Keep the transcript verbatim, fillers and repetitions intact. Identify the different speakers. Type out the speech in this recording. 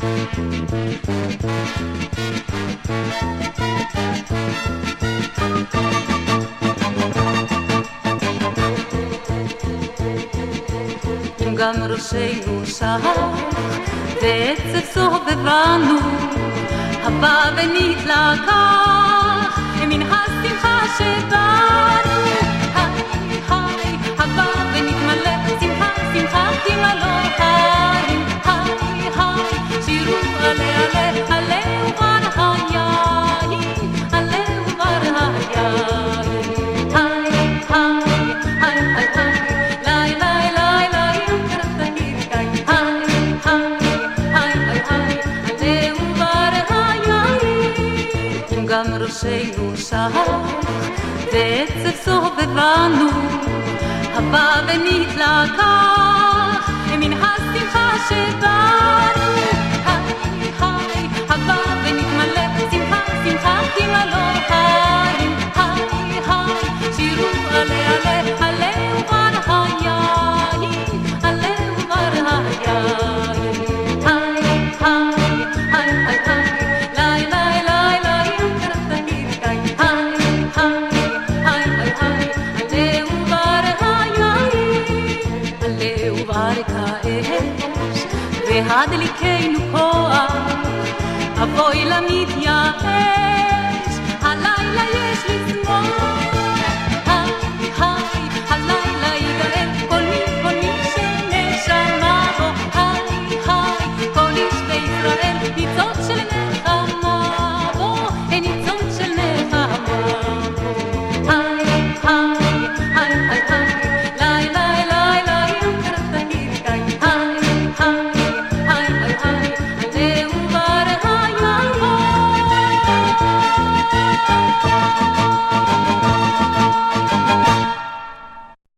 Speaker 1: אם גם ראשנו שח ועצב סובבנו הבא ונתלקח מן השמחה שבנו היי היי הבא ונתמלא שמחה שמחה תמלא היי היי היי שירו עלה עלה עלה ובר היין עלה ובר היין היי היי היי היי ליי ליי ליי ליי קרתנית קאי היי היי היי היי עלה ובר היין גם ראשנו שח ועצב סובבנו הבא ונתלקח מן השמחה שבנו היי היי הבא ונתמלא שמחה שמחה תמלא היי היי היי שירו עלה עלה עלה ובר היין עלה ובר היין היי היי היי היי היי ליי ליי ליי ליי קרתנית קאי היי היי היי היי היי עלה ובר היין עלה ובר כאש והדליקנו כוח אבוי למתייאש הלילה יש לשמוח